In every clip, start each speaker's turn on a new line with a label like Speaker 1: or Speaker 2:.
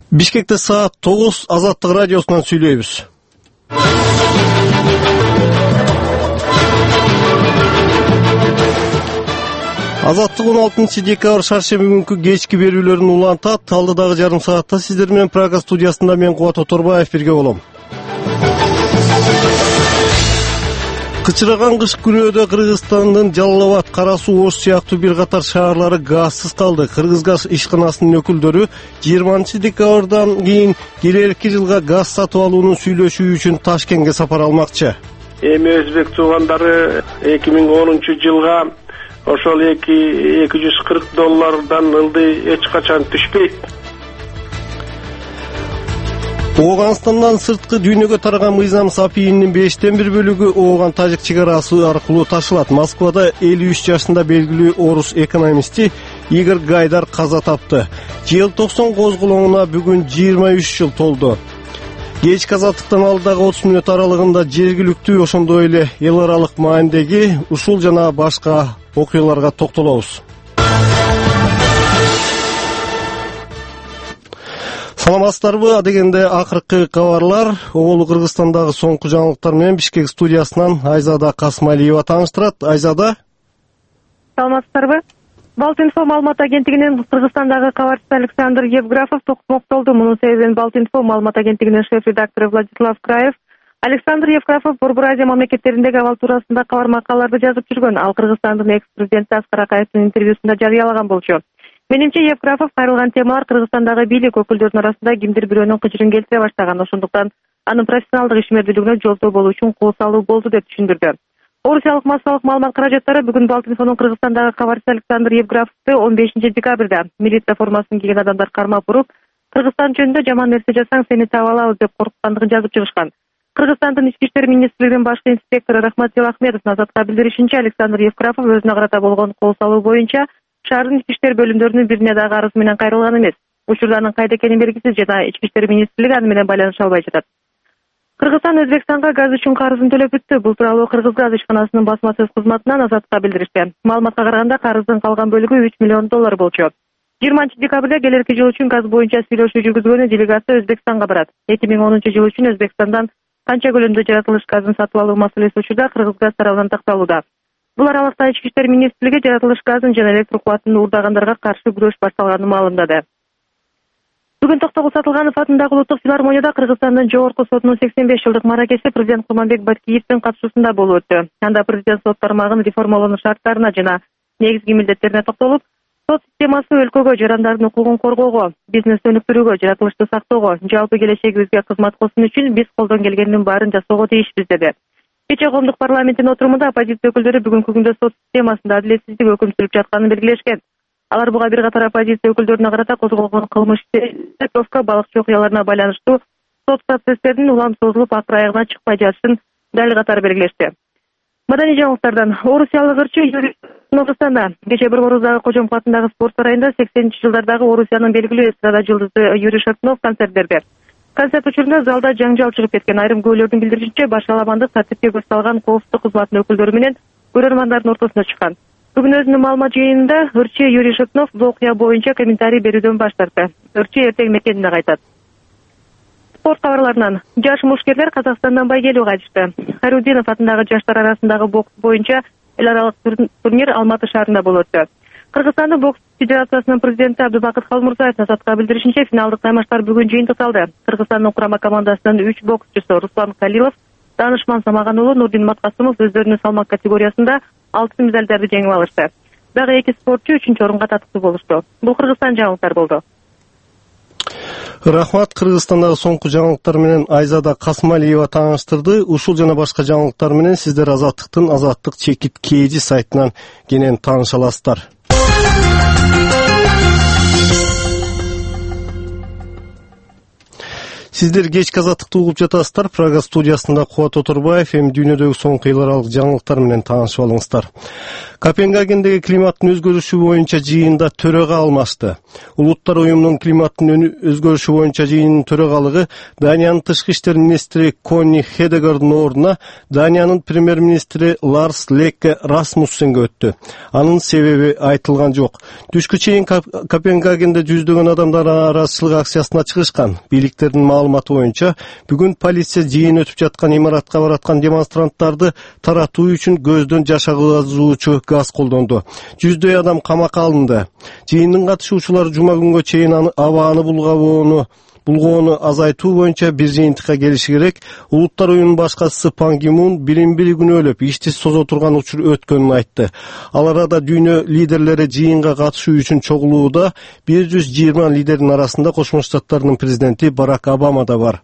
Speaker 1: Бишкекте саат 9 Азаттык радиосунан сүйлөйбүз. Азаттык 16 декабрь шаршемби күнкү кечки берүүлөрүн улантат. Алдыдагы жарым саатта сиздер менен Прага студиясында мен Кубат Оторбаев бирге болом. Кычыраган кыш күнөөдө Кыргызстандын Жалал Абад, Кара Суу, Ош сыяктуу бир катар шаарлары газсыз калды. Кыргызгаз ишканасынын өкүлдөрү 20 декабрдан кийин келелки жылга газ сатып алууну сүйлөшүү үчүн Ташкентке сапар алмакчы.
Speaker 2: Эми өзбек туугандары 2010 жылга ошол $240 ылдый эч качан түшпөйт.
Speaker 1: Ооганстандан сырткы дүйнөгө тараган мыйзам Сапиинин 5/1 бөлүгү Ооган-Тажик чек арасы аркылуу ташылат. Москвада 53 жашында белгилүү орус экономисти Игорь Гайдар каза тапты. Желтоқсан козголоңуна бүгүн 23 жыл толду. Кечки азаттыктан алдагы 30 мүнөт аралыгында жергиликтүү ошондой эле эл аралык маанидеги ушул жана башка окуяларга токтолобуз. Саламатсыздарбы? Адегенде акыркы кабарлар Оболу Кыргызстандагы соңку жаңылыктар менен Бишкек студиясынан Айзада Касмалиева тааныштырат. Айзада.
Speaker 3: Саламатсыздарбы? Балтинфо маалымат агенттигинин Кыргызстандагы кабарчысы Александр Евграфов токтолду. Мунун себебин Балтинфо маалымат агенттигинин шеф-редактору Владислав Краев. Александр Евграфов Борбор Азия мамлекеттериндеги абал туурасында кабар макалаларды жазып жүргөн. Ал Кыргызстандын экс-президенти Аскар Акаевдин интервьюсунда жарыялаган болчу. Менимче Евграфов кайрылган темалар Кыргызстандагы бийлик өкүлдөрүнүн арасында кимдир бирөөнүн кыжырын келтире баштаган. Ошондуктан анын профессионалдык ишмердүүлүгүнө жолтоо болуу үчүн кол салуу болду деп түшүндүрдү. Орусиялык массалык маалымат каражаттары бүгүн Балтинфонун Кыргызстандагы кабарчысы Александр Евграфовду 15 декабрда милиция формасын кийген адамдар кармап уруп, Кыргызстан жөнүндө жаман нерсе жасаң сени таап алабыз деп коркуткандыгын жазып чыгышкан. Кыргызстандын ички иштер министрлигинин башкы инспектору Рахматил Ахмедовдун Азатка билдиришинче, Александр Евграфов өзүнө карата болгон кол салуу боюнча шаардын ички иштер бөлүмдөрүнүн бирине дагы арыз менен кайрылган эмес. Учурда анын кайда экени белгисиз жана ички иштер министрлиги аны менен байланыша албай жатат. Кыргызстан Өзбекстанга газ үчүн карызын төлөп бүттү. Бул тууралуу Кыргызгаз ишканасынын басма сөз кызматынан Азатка билдиришти. Маалыматка караганда карыздын калган бөлүгү $3 миллион болчу. 20 декабрда келерки жыл үчүн газ боюнча сүйлөшүү жүргүзгөнү делегация Өзбекстанга барат. 2010 жыл үчүн Өзбекстандан канча көлөмдө жаратылыш газын сатып алуу маселеси учурда Кыргызгаз тарабынан такталууда. Бул аралыкта ички иштер министрлиги жаратылыш газын жана электр кубатын уурдагандарга каршы күрөш башталганын маалымдады. Бүгүн Токтогул Сатылганов атындагы Улуттук филармонияда Кыргызстандын жогорку сотунун 85 жылдык маракеси президент Курманбек Баткиевдин катышуусунда болуп өттү. Анда президент сот тармагын реформалоонун шарттарына жана негизги милдеттерине токтолуп, сот системасы өлкөгө, жарандардын укугун коргоого, бизнести өнүктүрүүгө, жаратылышты сактоого, жалпы келечегибизге кызмат кылсын үчүн биз колдон келгендин баарын жасоого тийишпиз деди. Кечээ коомдук парламенттин отурумунда оппозиция өкүлдөрү бүгүнкү күндө сот системасында адилетсиздик өкүм сүрүп жатканын белгилешкен. Алар буга бир катар оппозиция өкүлдөрүнө карата козголгон кылмыш иши, балыкчы окуяларына байланыштуу сот процесстеринин улам созулуп акыр аягына чыкпай жатышын дал катар белгилешти. Маданий жаңылыктардан орусиялык ырчы Юрий Кыргызстанда кечээ Борборуздагы Кожомбу атындагы спорт сарайында 80-жылдардагы Орусиянын белгилүү эстрада жылдызы Юрий Шатунов концерт берди. Концерт учурунда залда жаңжал чыгып кеткен. Айрым күбөлөрдүн билдиришинче, башаламандык тартипке көз салган коопсуздук кызматынын өкүлдөрү менен көрөрмандардын ортосуна чыккан. Бүгүн өзүнүн маалымат жыйынында ырчы Юрий Шатунов бул окуя боюнча комментарий берүүдөн баш тартты. Ырчы эртең мекенине кайтат. Спорт кабарларынан жаш мушкерлер Казакстандан байгелүү кайтышты. Хайрудинов атындагы жаштар арасындагы бокс боюнча эл аралык турнир Алматы шаарында болуп өттү. Кыргызстандын бокс федерациясынын президенти Абдубакыт Халмурзаев Азатка билдиришинче, финалдык таймаштар бүгүн жыйынтыкталды. Кыргызстандын курама командасынын 3 боксчусу Руслан Калилов, Данышман Самаган уулу Нурдин Маткасымов өздөрүнүн салмак категориясында алтын медалдарды жеңип алышты. Дагы 2 спортчу 3-орунга татыктуу болушту. Бул Кыргызстан жаңылыктары болду.
Speaker 1: Рахмат. Кыргызстандагы соңку жаңылыктар менен Айзада Касмалиева тааныштырды. Ушул жана башка жаңылыктар менен сиздер Азаттыктын Азаттык чекит KG сайтынан кенен тааныша аласыздар. Сиздер кечки азаттыкты угуп жатасыздар. Прага студиясында Кубат Оторбаев эми дүйнөдөгү соңку эл аралык жаңылыктар менен таанышып алыңыздар. Копенгагендеги климаттын өзгөрүшү боюнча жыйында төрага алмашты. Улуттар уюмунун климаттын өзгөрүшү боюнча жыйынынын төрагалыгы Даниянын тышкы иштер министри Конни Хедегардын ордуна Даниянын премьер-министри Ларс Лекке Расмуссенге өттү. Анын себеби айтылган жок. Түшкү чейин Копенгагенде жүздөгөн адамдар арачылык акциясына чыгышкан. Бийликтердин маалыматы боюнча бүгүн полиция жыйын өтүп жаткан имаратка бараткан демонстранттарды таратуу үчүн көздөн жаш агызуучу газ колдонду. Жүздөй адам камакка алынды. Жыйындын катышуучулары жума күнгө чейин абаны булгоону азайтуу боюнча бир жыйынтыкка келиши керек. Улуттар уюмунун башчысы Пан Ги Мун бир күнү өлүп, иштиз созо турган учур өткөнүн айтты. Ал арада дүйнө лидерлери жыйынга катышуу үчүн чогулууда. 120 лидердин арасында Кошмо Штаттардын президенти Барак Обама да бар.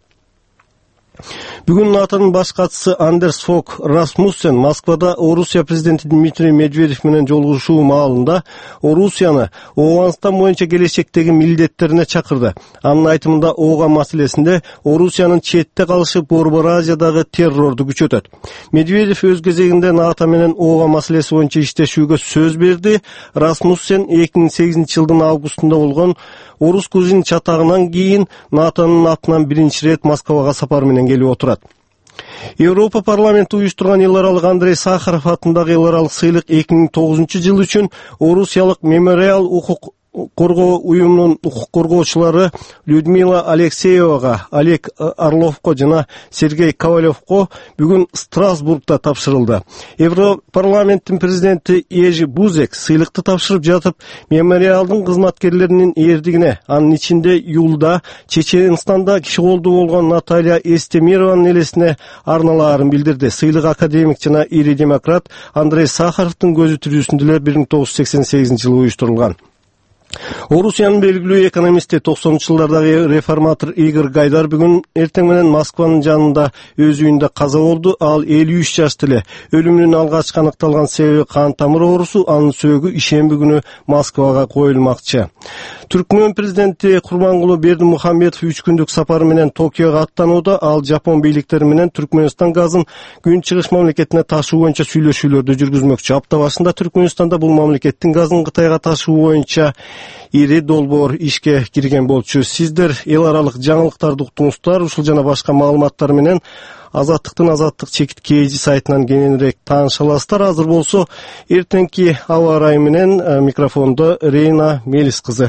Speaker 1: Бүгүн НАТОнун баш катчысы Андерс Фог Расмуссен Москвада Орусия президенти Дмитрий Медведев менен жолугушуу маалында Орусияны Ооганстан боюнча келечектеги милдеттерине чакырды. Анын айтымында Ооган маселесинде Орусиянын четте калышы Борбор Азиядагы террорду күчөтөт. Медведев өз кезегинде НАТО менен Ооган маселеси боюнча иштешүүгө сөз берди. Расмуссен 2008 жылдын августунда болгон Орус-Грузин чатагынан кийин НАТОнун атынан биринчи рет Москвага сапар менен келип отурат. Европа парламенти уюштурган эл аралык Андрей Сахаров атындагы эл аралык сыйлык 2009 жыл үчүн Орусиялык Мемориал укук коргоо уюмунун укук коргоочулары Людмила Алексеевага, Олег Орловго жана Сергей Ковалевго бүгүн Страсбургда тапшырылды. Европарламенттин президенти Ежи Бузек сыйлыкты тапшырып жатып, мемориалдын кызматкерлеринин эрдигине, анын ичинде июлда Чеченстанда киши колдуу болгон Наталья Эстемированын элесине арналаарын билдирди. Сыйлык академик жана ири демократ Андрей Сахаровдун көзү тирүүсүндө 1988 жылы уюштурулган. Орусиянын белгилүү экономисти 90-жылдардагы реформатор Игорь Гайдар бүгүн эртең менен Москванын жанында өз үйүндө каза болду. Ал 53 жашта эле. Өлүмүнүн алгачкы аныкталган себеби кан тамыр оорусу. Анын сөөгү ишемби күнү Москвага коюлмакчы. Түркмөн президенти Курмангулу Бердимухамедов 3 күндүк сапары менен Токиого аттанууда. Ал Жапон бийликтери менен Түркмөнстан газын Күн чыгыш мамлекетине ташуу боюнча сүйлөшүүлөрдү жүргүзмөкчү. Апта башында Түркмөнстанда бул мамлекеттин газын Кытайга ташуу боюнча ири долбоор ишке кирген болчу. Сиздер эл аралык жаңылыктарды уктуңуздар. Ушул жана башка маалыматтар менен Азаттык чекит KG сайтынан кененирээк тааныша аласыздар. Азыр болсо эртеңки аба ырайы менен микрофондо Рейна Мелис кызы.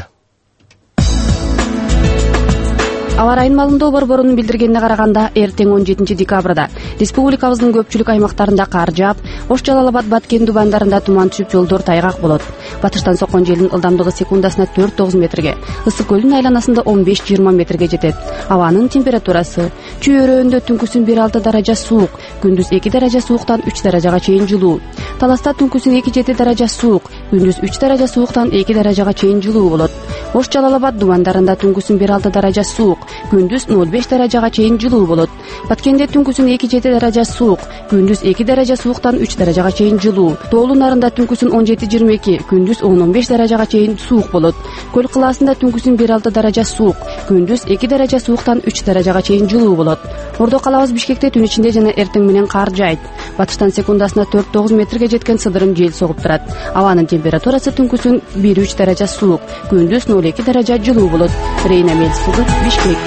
Speaker 4: Аба ырайынын маалымдоо борборунун билдиргенине караганда, эртең 17 декабрда республикабыздын көпчүлүк аймактарында кар жаап, Ош Жалал Абад Баткен дубандарында туман түшүп, жолдор тайгак болот. Батыштан соккон желдин ылдамдыгы секундасына 4-9 метрге, ысык көлдүн айланасында 15-20 метрге жетет. Абанын температурасы чөйрөндө түнкүсүн 1-6 даража суук, күндүз 2 даража сууктан 3 даражага чейин жылуу. Таласта түнкүсүн 2-7 даража суук, күндүз 3 даража сууктан 2 даражага чейин жылуу болот. Ош Жалал Абад дубандарында түнкүсүн 1-6 даража суук, күндүз 0-5 даражага чейин жылуу болот. Баткенде түнкүсүн 2-7 даража суук, күндүз 2 даража сууктан 3 даражага чейин жылуу. Тоолу нарында түнкүсүн 17-22, күндүз 10-15 даражага чейин суук болот. Көл кылаасында түнкүсүн 1-6 даража суук, күндүз 2 даража сууктан 3 даражага чейин жылуу болот. Ордо калабыз Бишкекте түн ичинде жана эртең менен кар жаайт. Батыштан секундасына 4-9 метрге жеткен сыдырым жел согуп турат. Абанын температурасы түнкүсүн 1-3 даража суук, күндүз 0-2 даража жылуу болот. Рейна Мелис, Бишкек.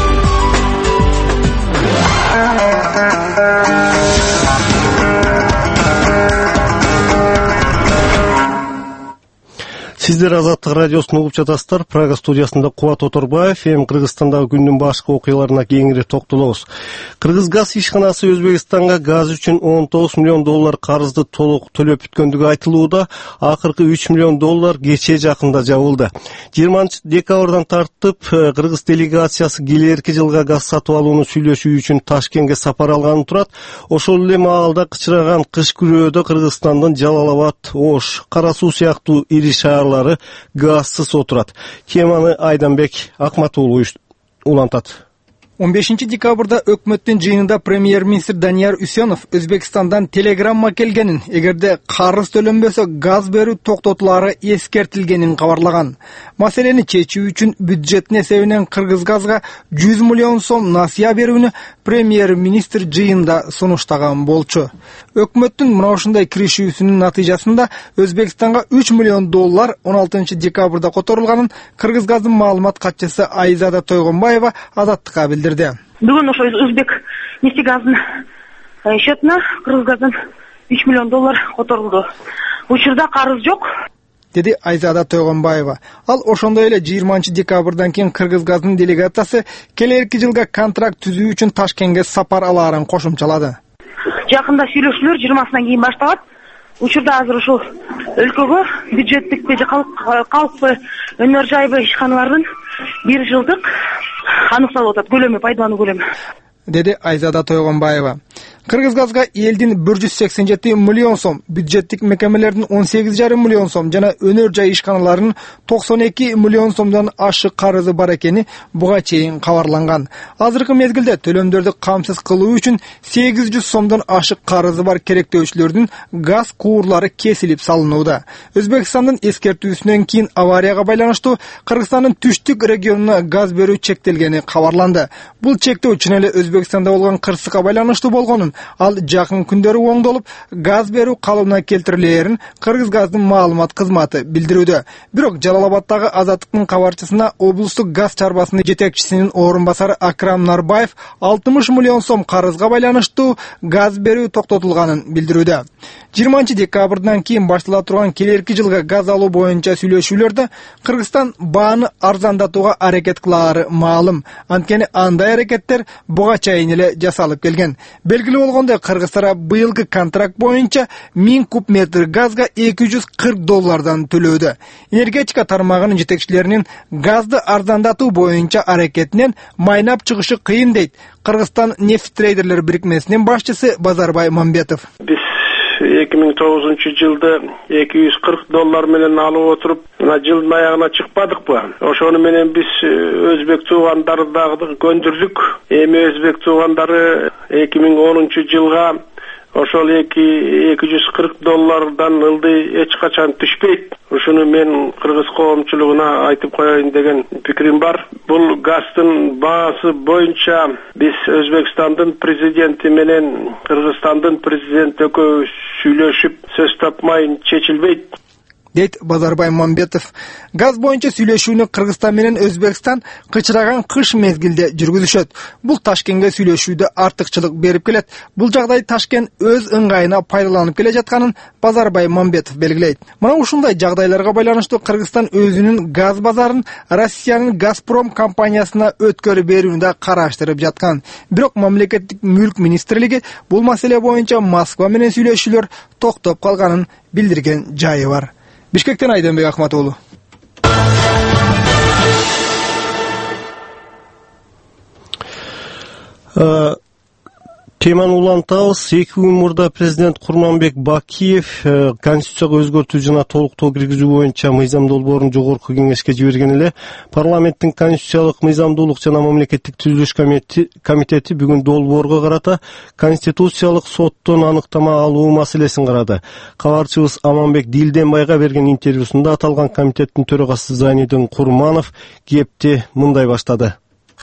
Speaker 1: Сиздер Азаттык радиосун угуп жатасыздар. Прага студиясында Кубат Оторбаев. Эми Кыргызстандагы күндүн башкы окуяларына кеңири токтолобуз. Кыргыз газ ишканасы Өзбекстанга газ үчүн $19 миллион карызды толук төлөп бүткөндүгү айтылууда. Акыркы $3 миллион кечээ жакында жабылды. 20 декабрдан тартып Кыргыз делегациясы келерки жылга газ сатып алууну сүйлөшүү үчүн Ташкентке сапар алганы турат. Ошол эле маалда кычыраган кыш күрөөдө Кыргызстандын Жалал Абад, Ош, Кара Суу сыяктуу ири шаарлар газсыз отурат. Теманы Айданбек Акматуулу улантат.
Speaker 5: 15 декабрда өкмөттүн жыйынында премьер-министр Данияр Үсенов Өзбекстандан телеграмма келгенин, эгерде карыз төлөнбөсө газ берүү токтотулары эскертилгенин кабарлаган. Маселени чечүү үчүн бюджет эсебинен Кыргызгазга 100 миллион сом насыя берүүнү премьер-министр жыйында сунуштаган болчу. Өкмөттүн мына ушундай киришүүсүнүн натыйжасында Өзбекстанга 3 миллион доллар 16 декабрда которулганын Кыргызгаздын маалымат катчысы Айзада Тойгонбаева Азаттыкка билдирди.
Speaker 6: Бүгүн ошо Өзбек нефтегаздын счетуна Кыргызгаздын 3 миллион доллар которулду. Учурда карыз жок,
Speaker 5: деди Айзада Тойгонбаева. Ал ошондой эле 20 декабрдан кийин Кыргызгаздын делегациясы келерки жылга контракт түзүү үчүн Ташкентке сапар алаарын кошумчалады.
Speaker 6: Жакында сүйлөшүүлөр 20-сынан кийин башталат. Учурда азыр ушул өлкөгө бюджеттик же калкпы өнөр жайбы ишканалардын 1 жылдык аныкталып атат көлөмү, пайдалануу көлөмү,
Speaker 5: деди Айзада Тойгонбаева. Кыргызгазга элдин 187 миллион сом, бюджеттик мекемелердин 18,5 миллион сом жана өнөр жай ишканаларынын 92 миллион сомдон ашык карызы бар экени буга чейин кабарланган. Азыркы мезгилде төлөмдөрдү камсыз кылуу үчүн 800 сомдон ашык карызы бар керектөөчүлөрдүн газ куурлары кесилип салынууда. Өзбекстандын эскертүүсүнөн кийин аварияга байланыштуу Кыргызстандын түштүк регионуна газ берүү чектелгени кабарланды. Бул чектөө чын эле Өзбекстанда болгон кырсыкка байланыштуу болгонун, ал жакын күндөрү оңдолуп, газ берүү калыбына келтирилээрин Кыргызгаздын маалымат кызматы билдирүүдө. Бирок Жалалабаддагы Азаттыктын кабарчысына облустук газ чарбасынын жетекчисинин орун басары Акрам Нарбаев 60 миллион сом карызга байланыштуу газ берүү токтотулганын билдирүүдө. 20 декабрдан кийин баштала турган келерки жылга газ алуу боюнча сүйлөшүүлөрдө Кыргызстан бааны арзандатууга аракет кылаары маалым. Анткени андай аракеттер буга чейин эле жасалып келген. Белгилүү болгондой, Кыргызстан быйылкы контракт боюнча 1000 куб метр газга 240 доллардан төлөөдө. Энергетика тармагынын жетекчилеринин газды арзандатуу боюнча аракетинен майнап чыгышы кыйын дейт Кыргызстан нефт трейдерлер бирикмесинин башчысы Базарбай Мамбетов.
Speaker 2: 2009 жылда 240 доллар менен алып отуруп, мына жылдын аягына чыкпадыкпы? Ошону менен биз өзбек туугандарды дагы көндүрдүк. Эми өзбек туугандары 2010 жылга ошол 240 доллардан ылдый эч качан түшпөйт. Ушуну мен кыргыз коомчулугуна айтып коеюн деген пикирим бар. Бул газдын баасы боюнча биз Өзбекстандын президенти менен Кыргызстандын президенти экөө сүйлөшүп, сөз тапмай чечилбейт, дейт Базарбай Мамбетов. Газ боюнча сүйлөшүүнү Кыргызстан менен Өзбекстан кычыраган кыш мезгилде жүргүзүшөт. Бул Ташкентке сүйлөшүүдө артыкчылык берип келет. Бул жагдай Ташкент өз ыңгайына пайдаланып келе жатканын Базарбай Мамбетов белгилейт. Мына ушундай жагдайларга байланыштуу Кыргызстан өзүнүн газ базарын Россиянын Газпром компаниясына өткөрүп берүүнү да караштырып жаткан. Бирок мамлекеттик мүлк министрлиги бул маселе боюнча Москва менен сүйлөшүүлөр токтоп калганын билдирген жайы бар. Бишкектен Айденбек Акматоğlu.
Speaker 1: Теманы улантабыз. 2 күн мурда президент Курманбек Бакиев конституцияга өзгөртүү жана толуктоо киргизүү боюнча мыйзам долбоорун жогорку кеңешке жиберген эле. Парламенттин конституциялык мыйзамдуулук жана мамлекеттик түзүлүш комитети бүгүн долбоорго карата конституциялык соттон аныктама алуу маселесин карады. Кабарчыбыз Аманбек Дилденбайга берген интервьюсунда аталган комитеттин төрагасы Зайнидин Курманов кепти мындай баштады.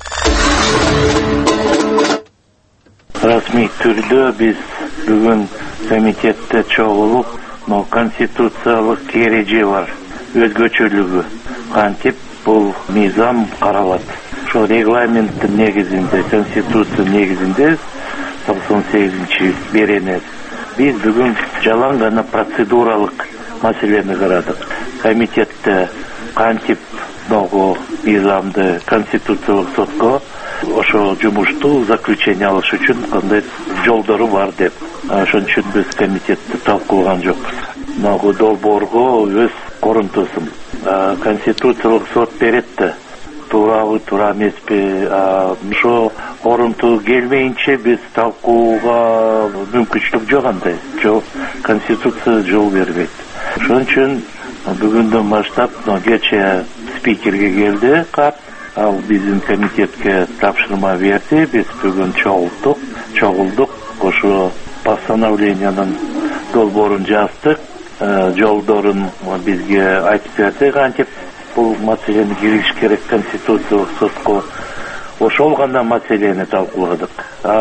Speaker 7: Расмий түрдө биз бүгүн комитетте чогулуп, конституциялык эреже бар, өзгөчөлүгү кантип бул мыйзам каралат. Ошо регламенттин негизинде, конституция негизинде 98 беренет. Биз бүгүн жалаң гана процедуралык маселени карадык. Комитетте кантип мыйзамды конституциялык сотко ошо жумушту заключение алыш үчүн кандай жолдору бар деп. Ошон үчүн биз комитетти талкуулаган жокпуз. Могу долбоорго өз корунтусун конституциялык сот берет да. Туурабы, туура эмеспи? Ошо корунту келмейинче биз талкууга мүмкүнчүлүк жок андай. Жок, конституция жол бербейт. Ошон үчүн бүгүндөн баштап кечээ спикерге келди кат. ал биздин комитетке тапшырма берди. Биз бүгүн чогулдук, ошо постановлениянын долбоорун жаздык, жолдорун бизге айтып берди, кантип бул маселени киргизиш керек Конституциялык сотко. Ошол гана маселени талкууладык.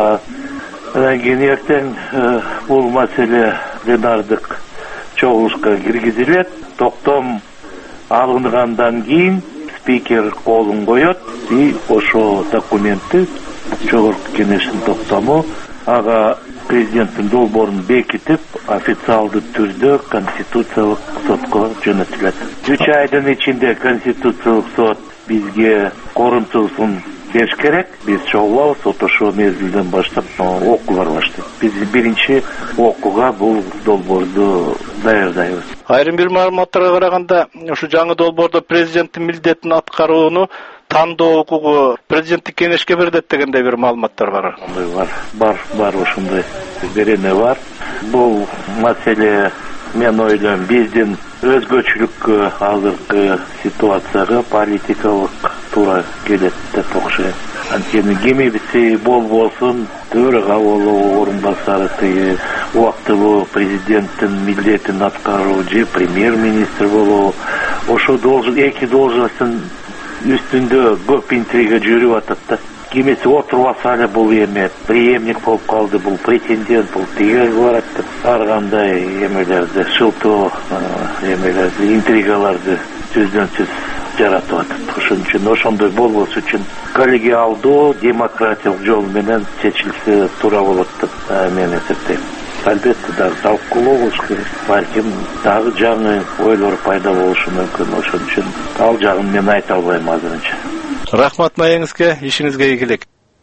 Speaker 7: Андан кийин эртең бул маселе пленардык чогулушка киргизилет. Токтом алынгандан кийин спикер колун коет и ошо документти жогорку кеңештин токтому ага президенттин долбоорун бекитип официалдуу түрдө Конституциялык сотко жөнөтүлөт. 3 айдын ичинде Конституциялык сот бизге корунтуусун бериш керек. Биз чогулабыз, сот ошо мезгилден баштап окуулар баштайт. Биз биринчи окууга бул долбоорду даярдайбыз.
Speaker 8: Айрым бир маалыматтарга караганда, ушу жаңы долбоордо президенттин милдетин аткарууну тандоо укугу президенттик кеңешке берилет дегендей бир маалыматтар бар.
Speaker 7: Бар ошондой берене бар. Бул маселе мен ойлойм биздин өзгөчөлүккө, азыркы ситуацияга политикалык туура келет деп окшойт. Анткени кимибиси болбосун төрага болобу, орун басары убактылуу президенттин милдетин аткаруу же премьер-министр болобу, ошо эки должносттун үстүндө көп интрига жүрүп атат да. Кимиси отуруп алса эле бул эме преемник болуп калды, бул претендент, бул тиге барат деп ар кандай эмелерди, шылтоо эмелерди, интригаларды сөздөн сөз жаратып атат. Ошон үчүн ошондой болбош үчүн коллегиалдуу, демократиялык жол менен чечилсе туура болот деп мен эсептейм. Албетте дагы талкуулоо болуш керек. Балким дагы жаңы ойлор пайда болушу мүмкүн. Ошон үчүн ал жагын мен айта албайм азырынча.
Speaker 8: Рахмат маеңизге, ишиңизге ийгилик.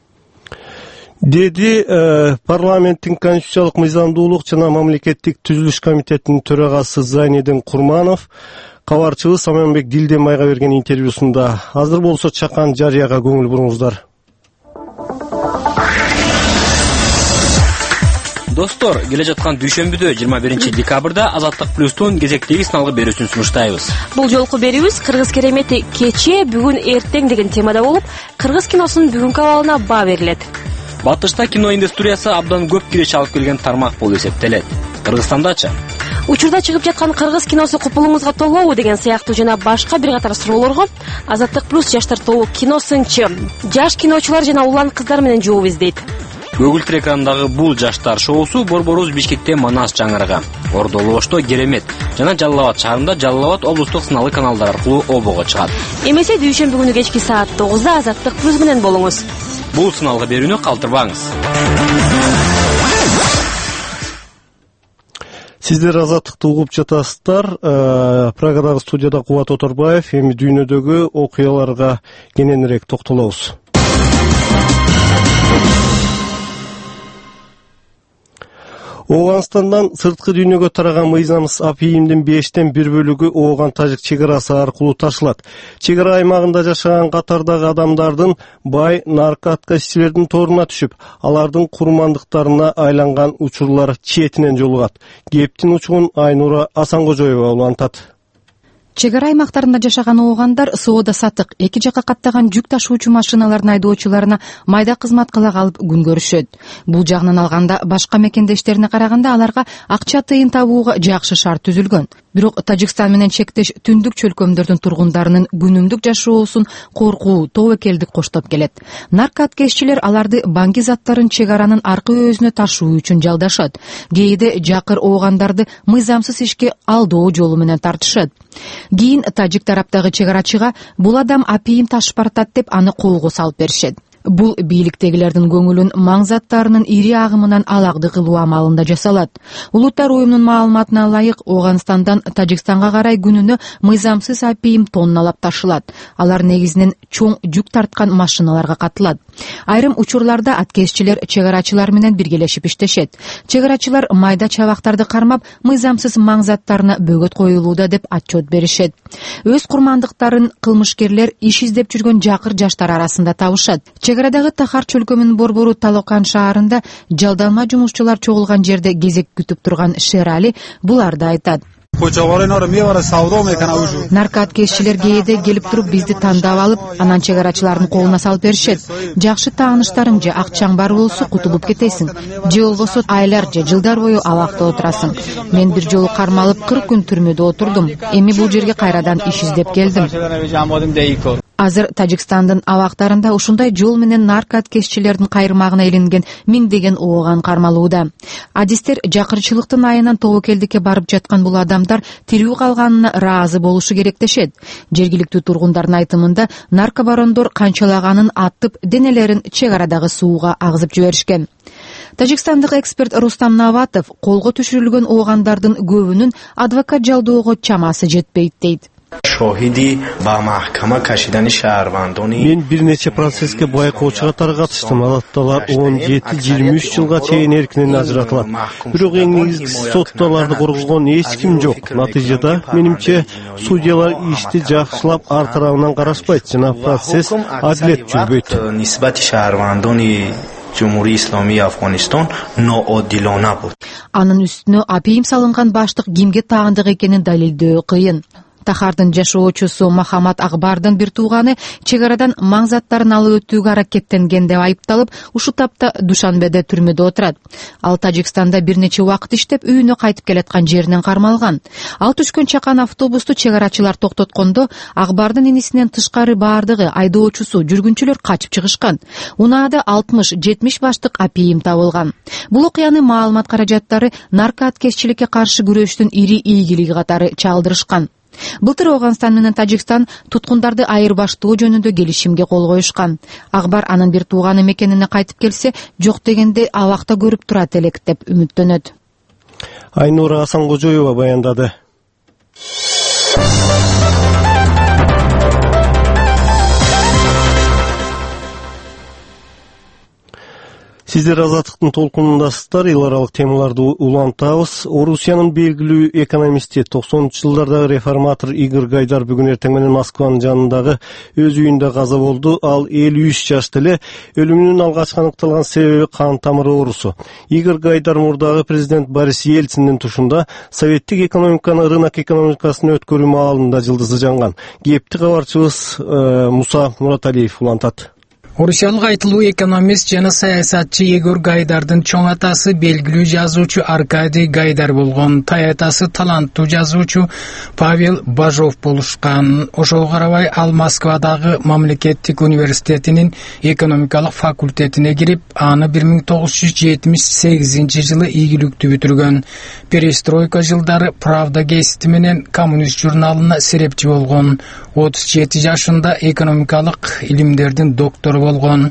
Speaker 1: Деди парламенттин конституциялык мыйзамдуулук жана мамлекеттик түзүлүш комитетинин төрагасы Зайнедин Курманов кабарчыбыз Саманбек Дилденбайга берген интервьюсунда. Азыр болсо чакан жарыяга көңүл буруңуздар.
Speaker 9: Достор, келе жаткан дүйшөмбүдө 21 декабрда Азаттык плюстун кезектеги сыналгы берүүсүн сунуштайбыз.
Speaker 10: Бул жолку берүүбүз Кыргыз керемети кече, бүгүн, эртең деген темада болуп, кыргыз киносунун бүгүнкү абалына баа берилет.
Speaker 9: Батышта кино индустриясы абдан көп киреш алып келген тармак болуп эсептелет. Кыргызстандачы?
Speaker 10: Учурда чыгып жаткан кыргыз киносу купулуңузга толобу деген сыяктуу жана башка бир катар суроолорго Азаттык плюс жаштар тобу киносынчы, жаш киночулар жана улан кыздар менен жооп издейт.
Speaker 9: Көгүлтүр экранындагы бул жаштар шоусу Борборубуз Бишкекте Манас жаңырыгы, Ордолошто Керемет жана Жалал Абад шаарында Жалал Абад облустук сыналгы каналдар аркылуу обого чыгат.
Speaker 10: Эмесе дүйшөмбү күнү кечки саат 9да Азаттык плюс менен болуңуз.
Speaker 9: Бул сыналгы берүүнү калтырбаңыз.
Speaker 1: Сиздер Азаттыкты угуп жатасыздар. Прагадагы студияда Кубат Оторбаев. Эми дүйнөдөгү окуяларга кененирээк токтолобуз. Ооганстандан сырткы дүйнөгө тараган мыйзамсыз апийимдин 5тен 1 бөлүгү Ооган-Тажик чек арасы аркылуу ташылат. Чек ара аймагында жашаган катардагы адамдардын бай наркоткачилердин торуна түшүп, алардын курмандыктарына айланган учурлар четинен жолугат. Кептин учугун Айнура Асанкожоева улантат.
Speaker 11: Чек ара аймактарында жашаган оогандар соода сатык, эки жакка каттаган жүк ташуучу машиналардын айдоочуларына майда кызмат кыла калып күн көрүшөт. Бул жагынан алганда башка мекендештерине караганда аларга акча тыйын табууга жакшы шарт түзүлгөн. Бирок Тажикстан менен чектеш түндүк чөлкөмдөрдүн тургундарынын күнүмдүк жашоосун коркуу, тобокелдик коштоп келет. Наркоткеччилер аларды банги заттарын чек аранын аркы өзүнө ташуу үчүн жалдашат. Кээде жакыр оогандарды мыйзамсыз ишке алдоо жолу менен тартышат. Кийин тажик тараптагы чек арачыга бул адам апийим ташып баратат деп аны колго салып беришет. Бул бийликтегилердин көңүлүн маң заттарынын ири агымынан алагды кылуу амалында жасалат. Улуттар уюмунун маалыматына ылайык, Ооганстандан Тажикстанга карай күнүнө мыйзамсыз апийим тонналап ташылат. Алар негизинен чоң жүк тарткан машиналарга катылат. Айрым учурларда аткезчилер чек арачылар менен биргелешип иштешет. Чек арачылар майда чабактарды кармап, мыйзамсыз маң заттарына бөгөт коюлууда деп отчет беришет. Өз курмандыктарын кылмышкерлер иш издеп жүргөн жакыр жаштар арасында табышат. Чек арадагы Тахар чөлкөмүнүн борбору Талокан шаарында жалданма жумушчулар чогулган жерде кезек күтүп турган Шерали буларды айтат. Наркоаткезчилер кээде келип туруп бизди тандап алып, анан чек арачылардын колуна салып беришет. Жакшы тааныштарың же акчаң бар болсо кутулуп кетесиң. Же болбосо айлар же жылдар бою абакта отурасың. Мен бир жолу кармалып 40 күн түрмөдө отурдум. Эми бул жерге кайрадан иш издеп келдим. Азыр Тажикстандын абактарында ушундай жол менен наркоаткезчилердин кайрмагына илинген миңдеген ооган кармалууда. Адистер жакырчылыктын айынан тобокелдикке барып жаткан бул адамдар тирүү калганына ыраазы болушу керек дешет. Жергиликтүү тургундардын айтымында наркобарондор канчалаганын аттып, денелерин чек арадагы сууга агызып жиберишкен. Тажикстандык эксперт Рустам Наватов колго түшүрүлгөн оогандардын көбүнүн адвокат жалдоого чамасы жетпейт дейт.
Speaker 1: Мен бир нече процесске байкоочуга катыштым. Алатталар 17-23 жылга чейин эркинен ажыратылат. Бирок эң негизгиси сотталарды коргогон эч ким жок. Натыйжада менимче судьялар ишти жакшылап ар тарабынан карашпайт жана процесс адилет жүрбөйт.
Speaker 11: Анын үстүнө апийим салынган баштык кимге таандык экенин далилдөө кыйын. Тахардын жашоочусу Махамат Акбардын бир тууганы чек арадан маң заттарын алып өтүүгө аракеттенген деп айыпталып, ушу тапта Душанбеде түрмөдө отурат. Ал Тажикстанда бир нече убакыт иштеп, үйүнө кайтып келаткан жеринен кармалган. Ал түшкөн чакан автобусту чек арачылар токтоткондо, Акбардын инисинен тышкары баардыгы айдоочусу, жүргүнчүлөр качып чыгышкан. Унаада 60-70 баштык апийим табылган. Бул окуяны маалымат каражаттары наркоаткезчиликке каршы күрөштүн ири ийгилиги катары чалдырышкан. Былтыр Ооганстан менен Тажикстан туткундарды айырбаштоо жөнүндө келишимге кол коюшкан. Акбар анын бир тууганы мекенине кайтып келсе, жок дегенде абакта көрүп турат элек деп үмүттөнөт.
Speaker 1: Айнура Асанкожоева баяндады. Сиздер Азаттыктын толкунундасыздар. Эл аралык темаларды улантабыз. Орусиянын белгилүү экономисти 90-жылдардагы реформатор Игорь Гайдар бүгүн эртең менен Москванын жанындагы өз үйүндө каза болду. Ал 53 жашта эле. Өлүмүнүн алгачкы аныкталган себеби кан тамыры оорусу. Игорь Гайдар мурдагы президент Борис Ельциндин тушунда советтик экономиканы рынок экономикасына өткөрүү маалында жылдызы жанган. Кепти кабарчыбыз Муса Мураталиев улантат.
Speaker 12: Орусиялык айтылуу экономист жана саясатчы Игорь Гайдардын чоң атасы белгилүү жазуучу Аркадий Гайдар болгон. Тай атасы таланттуу жазуучу Павел Бажов болушкан. Ошого карабай ал Москвадагы мамлекеттик университетинин экономикалык факультетине кирип, аны 1978 жылы ийгиликтүү бүтүргөн. Перестройка жылдары Правда гезити менен Коммунист журналына серепчи болгон. 37 жашында экономикалык илимдердин доктору болгон.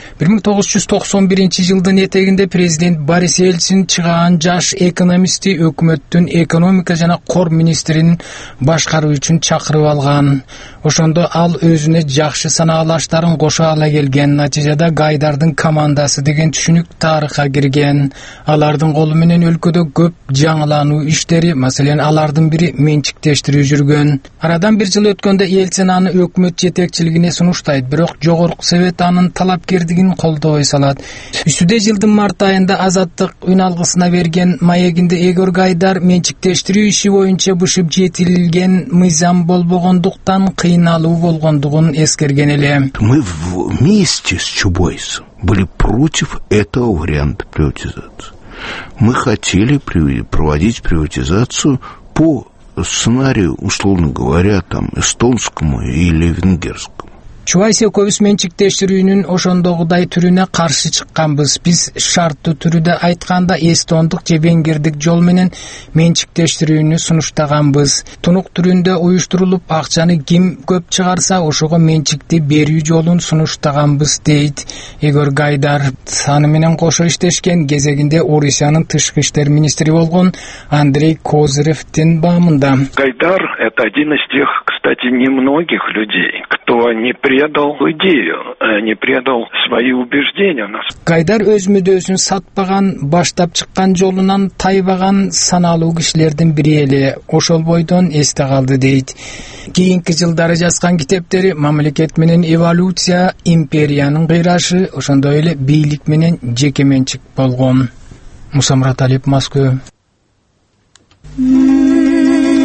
Speaker 12: 1991 жылдын этегинде президент Борис Ельцин чыгаан жаш экономисти өкмөттүн экономика жана кор министринин башкаруу үчүн чакырып алган. Ошондо ал өзүнө жакшы санаалаштарын кошо ала келген. Натыйжада Гайдардын командасы деген түшүнүк тарыхка кирген. Алардын колу менен өлкөдө көп жаңылануу иштери, маселен алардын бири менчиктештирүү жүргөн. Арадан бир жыл өткөндө Ельцин аны өкмөт жетекчилигине сунуштайт, бирок жогорку совет анын талапкерлигин колдобой салат. Үстүдө жылдын март айында Азаттык үн алгысына берген маегинде Игорь Гайдар менчиктештирүү иши боюнча бышып жетилген мыйзам болбогондуктан кыйналуу болгондугун эскерген эле.
Speaker 13: Мы вместе с Чубайсом были против этого варианта приватизации. Мы хотели проводить приватизацию по сценарию, условно говоря, там эстонскому или венгерскому.
Speaker 12: Чубайс экөөбүз менчиктештирүүнүн ошондогудай түрүнө каршы чыкканбыз. Биз шарттуу түрүдө айтканда эстондук же венгердик жол менен менчиктештирүүнү сунуштаганбыз. Тунук түрүндө уюштурулуп, акчаны ким көп чыгарса, ошого менчикти берүү жолун сунуштаганбыз дейт Игорь Гайдар. Аны менен кошо иштешкен кезегинде Орусиянын тышкы иштер министри болгон Андрей Козыревдин баамында.
Speaker 14: Гайдар — это один из тех, кстати, немногих людей, кто не предал идею, не предал свои убеждения.
Speaker 12: Гайдар өз мүдөөсүн сатпаган, баштап чыккан жолунан тайбаган саналуу кишилердин бири эле. Ошол бойдон эсте калды дейт. Кийинки жылдары жазган китептери мамлекет менен эволюция, империянын кыйрашы, ошондой эле бийлик менен жеке менчик болгон. Муса Мураталиев, Москва.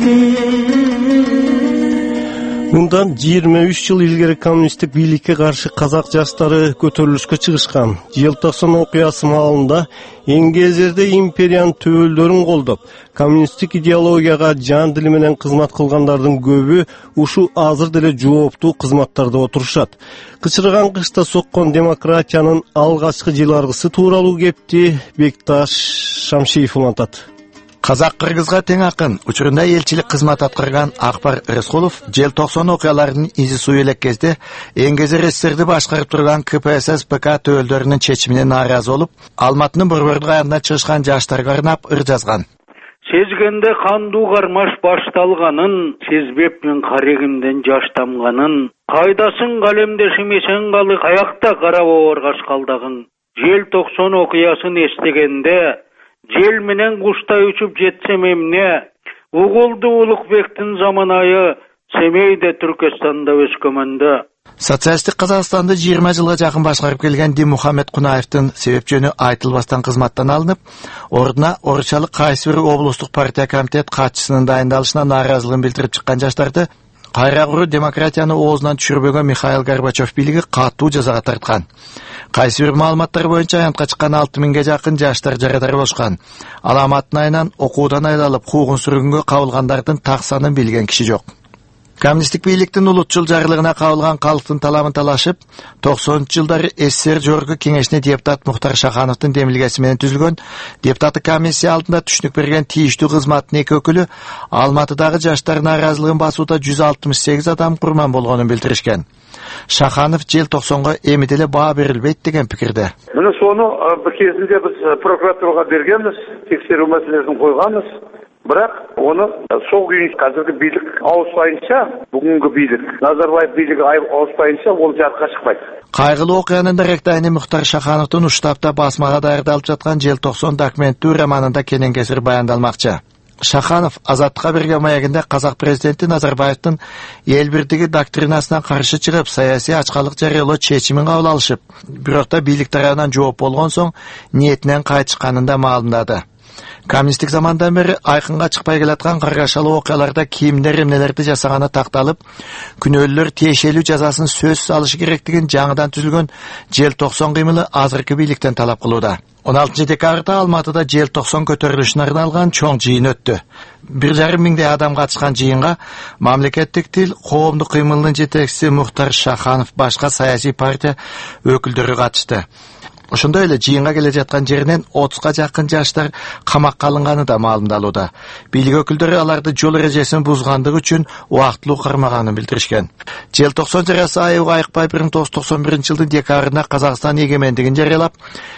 Speaker 1: Мындан 23 жыл илгери коммунисттик бийликке каршы казак жаштары көтөрүлүшкө чыгышкан. Желтоқсан окуясы маалында Энгезерде империянын төбөлдөрүн колдоп, коммунисттик идеологияга жан дили менен кызмат кылгандардын көбү ушу азыр деле жооптуу кызматтарда отурушат. Кычырган кышта соккон демократиянын алгачкы жыларгысы тууралуу кепти Бекташ Шамшиев улантат.
Speaker 15: Казак-кыргызга тең акын, учурунда элчилик кызмат аткарган Акбар Рыскулов желтоқсан окуяларынын изи суу элек кезде Энгезер СССРди башкарып турган КПСС ПК төбөлдөрүнүн чечимине нааразы болуп, Алматынын борбордук аягына чыгышкан жаштарга арнап ыр жазган.
Speaker 16: Сезгенде кандуу кармаш башталганын, сезбепмин карегимден жаш тамганын, кайдасын калемдешим эсен калы каякта кара бооргаш калдагың. Желтоқсан окуясын эстегенде жел менен куштай учуп жетсем эмне, угулду Улукбектин заманайы Семейде, Түркістанда өскөмөндө.
Speaker 15: Социалистик Казакстанды 20 жылга жакын башкарып келген Димухамед Кунаевдин себеп жөнү айтылбастан кызматтан алынып, ордуна орусчалык кайсы бир облустук партия комитет катчысынын дайындалышына нааразылыгын билдирип чыккан жаштарды кайрагуру демократияны оозунан түшүрбөгөн Михаил Горбачев бийлиги катуу жазага тарткан. Кайсы бир маалыматтар боюнча аянтка чыккан 6000ге жакын жаштар жарадар болушкан. Аламаттын айынан окуудан айдалып куугун сүргүнгө кабылгандардын так санын билген киши жок. Коммунисттик бийликтин улутчул жарылыгына кабылган калктын талабын талашып, 90-жылдары СССР Жогорку кеңешине депутат Мухтар Шахановдун демилгеси менен түзүлгөн депутаттык комиссия алдында түшүнүк берген тийиштүү кызматтын эки өкүлү Алматыдагы жаштардын нааразылыгын басууда 168 адам курман болгонун билдиришкен. Шаханов желтоқсанга эми деле баа берилбейт деген пикирде.
Speaker 17: Мына сону бир кезинде биз прокуратурага бергенбиз, текшерүү маселесин койганбыз. Бирок оны сол күйүн азыркы бийлик ауыспайынча, бүгүнкү бийлик, Назарбаев бийлиги ауыспайынча ол жарыкка чыкпайт.
Speaker 15: Кайгылуу окуянын директайны Мухтар Шахановдун уштапта басмага даярдалып жаткан Желтоқсан документтүү романында кенен кесир баяндалмакчы. Шаханов Азаттыкка берген маягында казак президенти Назарбаевдин эл бирдиги доктринасына каршы чыгып, саясий ачкалык жарыялоо чечимин кабыл алышып, бирок да бийлик тарабынан жооп болгон соң ниетинен кайтышканын да маалымдады. Коммунисттик замандан бери айкынга чыкпай келаткан каргашалуу окуяларда кимдер эмнелерди жасаганы такталып, күнөөлөр тиешелүү жазасын сөзсүз алышы керектигин жаңыдан түзүлгөн Желтоқсан кыймылы азыркы бийликтен талап кылууда. 16 декабрда Алматыда Желтоқсан көтөрүлүшүнө арналган чоң жыйын өттү. 1,5 миңдей адам катышкан жыйынга мамлекеттик тил коомдук кыймылынын жетекчиси Мухтар Шаханов башка саясий партия өкүлдөрү катышты. Ошондой эле жыйынга келе жаткан жеринен 30га жакын жаштар камакка алынганы да маалымдалууда. Бийлик өкүлдөрү аларды жол эрежесин бузгандыгы үчүн убактылуу кармаганын билдиришкен. Желтоқсан жарасы айыгы айыкпай 1991-жылдын декабрында Казакстан эгемендигин жарыялап,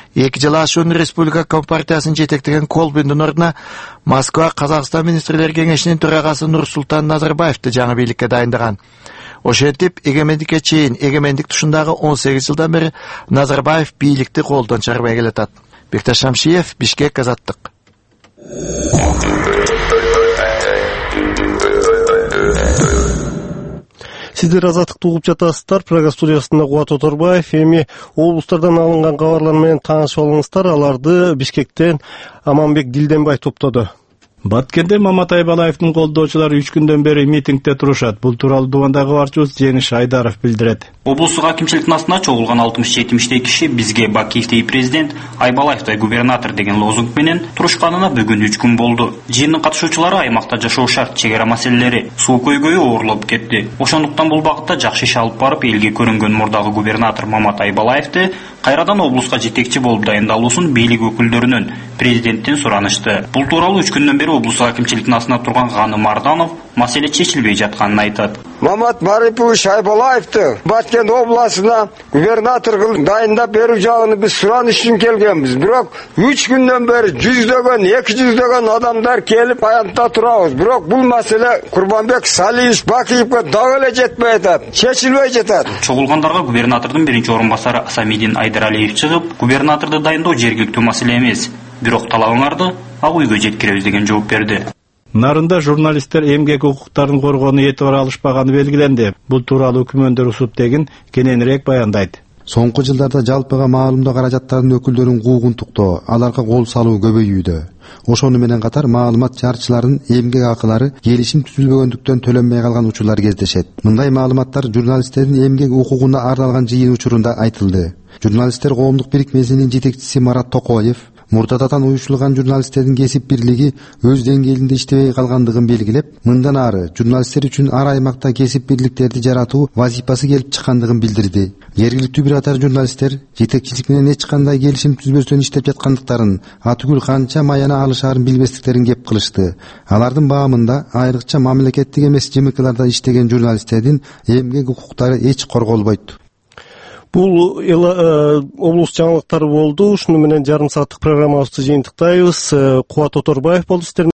Speaker 15: 2 жыл ашуун республика компартиясынын жетектеген Колбиндин ордуна Москва Казакстан министрлер кеңешинин төрагасы Нурсултан Назарбаевди жаңы бийликке дайындаган. Ошентип, эгемендикке чейин эгемендик тушундагы 18 жылдан бери Назарбаев бийликти колдон чыгарбай келатат. Бекташ Шамшиев, Бишкек, Азаттык.
Speaker 1: Сиздер Азаттыкты угуп жатасыздар. Прага студиясында Кубат Оторбаев. Эми облустардан алынган кабарлар менен таанышып алыңыздар. Аларды Бишкектен Аманбек Дилденбай топтоду.
Speaker 18: Баткенде Маматай Балаевдин колдоочулары 3 күндөн бери митингде турушат. Бул тууралуу Дубандагы кабарчыбыз Жеңиш Айдаров билдирет.
Speaker 19: Облустук акимчиликтин астына чогулган 60-70 киши бизге Бакиевдей президент, Айбалаевдай губернатор деген лозунг менен турушканына бүгүн 3 күн болду. Жыйындын катышуучулары аймакта жашоо шарт, чегара маселелери, суу көйгөйү оорлоп кетти. Ошондуктан бул багытта жакшы иш алып барып, элге көрүнгөн мурдагы губернатор Маматай Балаевди кайрадан облуска жетекчи болуп дайындалуусун бийлик өкүлдөрүнөн президенттен суранышты. Бул тууралуу 3 күндөн бери облустук акимчиликтин астына турган Ганым Марданов маселе чечилбей жатканын айтат.
Speaker 20: Мамат Марипович Айбалаевди Баткен областына губернатор кылып дайындап берүү жагын биз сураныш үчүн келгенбиз. Бирок 3 күндөн бери 100дөгөн, 200дөгөн адамдар келип аянтта турабыз. Бирок бул маселе Курбанбек Салиевич Бакиевге дагы эле жетпей атат, чечилбей жатат.
Speaker 19: Чогулгандарга губернатордун биринчи орун басары Асамидин Айдаралиев чыгып, губернаторду дайындоо жергиликтүү маселе эмес, бирок талабыңарды ак үйгө жеткиребиз деген жооп берди.
Speaker 18: Нарында журналисттер эмгек укуктарын коргоону этибар алышпаганы белгиленди. Бул тууралуу күмөндөр Усуптегин кененирээк баяндайт.
Speaker 21: Соңку жылдарда жалпыга маалымдоо каражаттарынын өкүлдөрүн куугунтуктоо, аларга кол салуу көбөйүүдө. Ошону менен катар маалымат чаарчыларынын эмгек акылары келишим түзүлбөгөндүктөн төлөнбөй калган учурлар кездешет. Мындай маалыматтар журналисттердин эмгек укугуна арналган жыйын учурунда айтылды. Журналисттер коомдук бирикмесинин жетекчиси Марат Токоев мурдатадан уюштурулган журналисттердин кесип бирлиги өз деңгээлинде иштебей калгандыгын белгилеп, мындан ары журналисттер үчүн ар аймакта кесип бирликтерди жаратуу вазифасы келип чыккандыгын билдирди. Жергиликтүү бир катар журналисттер жетекчилик менен эч кандай келишим түзбөстөн иштеп жаткандыктарын, атүгүл канча маяна алышаарын билбестиктерин кеп кылышты. Алардын баамында айрыкча мамлекеттик эмес ЖМКларда иштеген журналисттердин эмгек укуктары эч корголбойт.
Speaker 1: Бул облус жаңылыктары болду. Ушуну менен жарым сааттык программабызды жыйынтыктайбыз. Кубат Оторбаев болду.